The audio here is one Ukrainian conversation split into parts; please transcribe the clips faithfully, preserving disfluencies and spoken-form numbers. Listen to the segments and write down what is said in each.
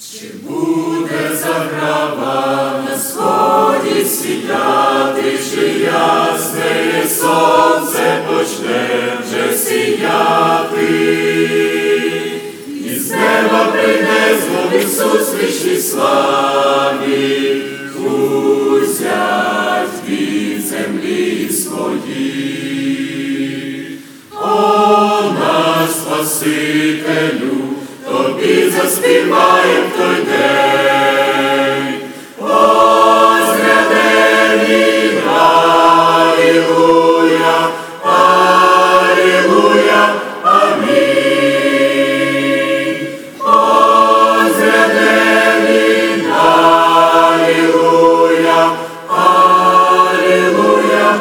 Чи буде заграва на сході сіяти, чи ясне сонце почне вже сіяти? Із неба прийде знов Ісус в вічній славі, узять від землі свої. О, наш Спасителю, Тобі заспіваєм в той день. Озрядені, алілуя, алілуя, амінь. Озрядені, алілуя, алілуя,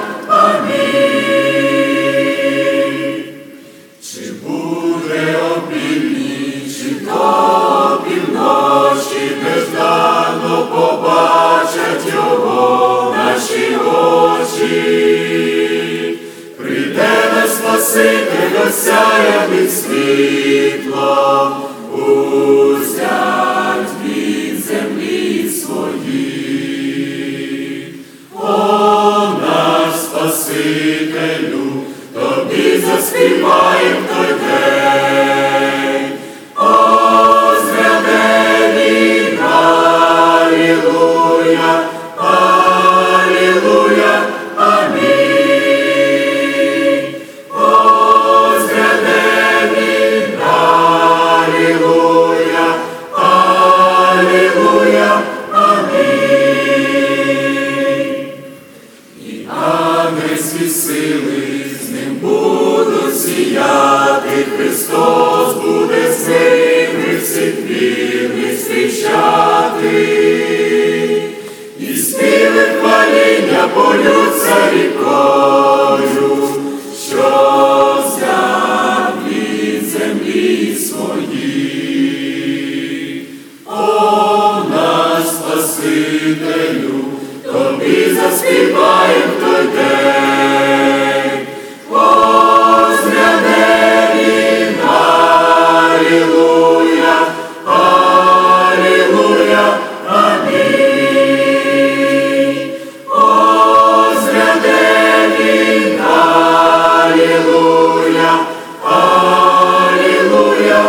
амінь. Чи буде опільні, чи то півночі, неждано побачать Його наші очі. Прийде наш Спаситель, осяяний світлом, узять від землі свої. О, наш Спасителю, Тобі заспіваєм в той день. Озрядені, алілуя, алілуя, амінь. Озрядені, алілуя, алілуя, амінь. І ангельські сили з ним будуть сіяти, Христос буде з ними всіх вірних зустрічати. І співи хваління полються рікою, що взяв від землі свої. О, наш Спасителю, Тобі заспіваєм в той день. Озрядені, алілуя, алілуя, амінь. Озрядені, алілуя, алілуя,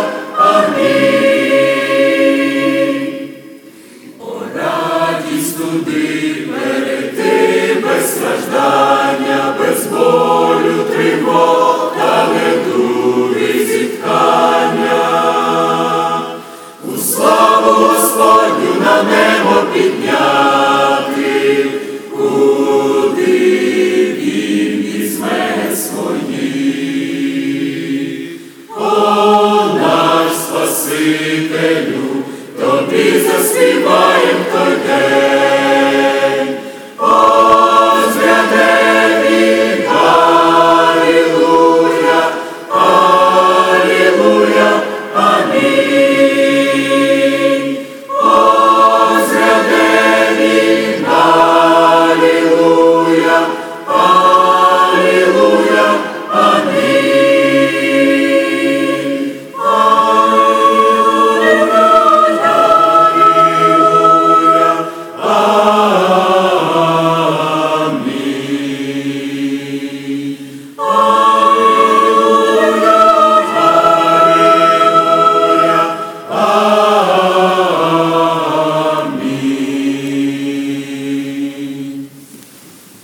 амінь. О, радість туди перейти без страждання, без болю, тривог та недуги зіткання. У славу Господню на небо підняти, куди Він візьме свої. О, наш Спасителю, Тобі заспіваєм в той день.